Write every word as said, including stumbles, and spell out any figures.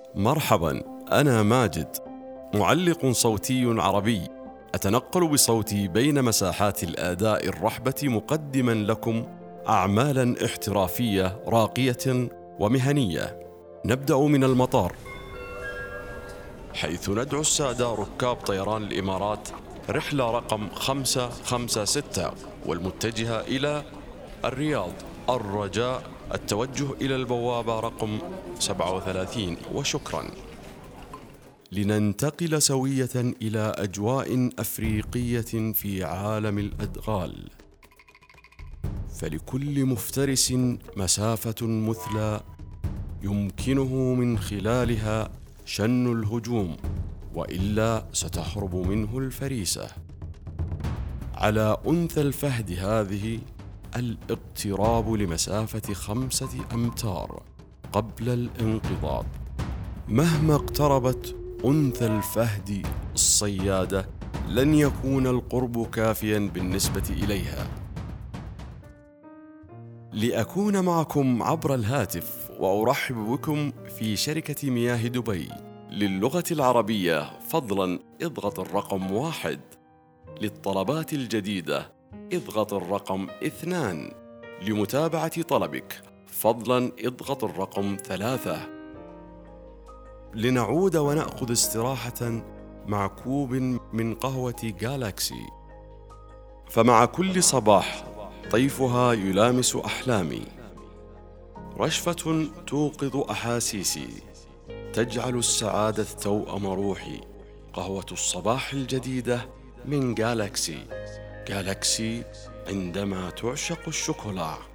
مرحبا، أنا ماجد، معلق صوتي عربي، أتنقل بصوتي بين مساحات الآداء الرحبة مقدما لكم أعمالا احترافية راقية ومهنية. نبدأ من المطار، حيث ندعو السادة ركاب طيران الإمارات رحلة رقم خمسة خمسة ستة والمتجهة إلى الرياض الرجاء التوجه إلى البوابة رقم سبعة وثلاثين، وشكرا. لننتقل سوية إلى أجواء أفريقية في عالم الأدغال، فلكل مفترس مسافة مثلى يمكنه من خلالها شن الهجوم، وإلا ستهرب منه الفريسة. على أنثى الفهد هذه الاقتراب لمسافة خمسة أمتار قبل الانقضاض. مهما اقتربت أنثى الفهد الصيادة لن يكون القرب كافيا بالنسبة إليها. لأكون معكم عبر الهاتف وأرحب بكم في شركة مياه دبي. للغة العربية فضلا اضغط الرقم واحد، للطلبات الجديدة اضغط الرقم اثنان، لمتابعة طلبك فضلا اضغط الرقم ثلاثة. لنعود ونأخذ استراحة مع كوب من قهوة جالاكسي، فمع كل صباح طيفها يلامس أحلامي، رشفة توقظ أحاسيسي، تجعل السعادة توأم روحي. قهوة الصباح الجديدة من جالاكسي. جالاكسي عندما تعشق الشوكولا.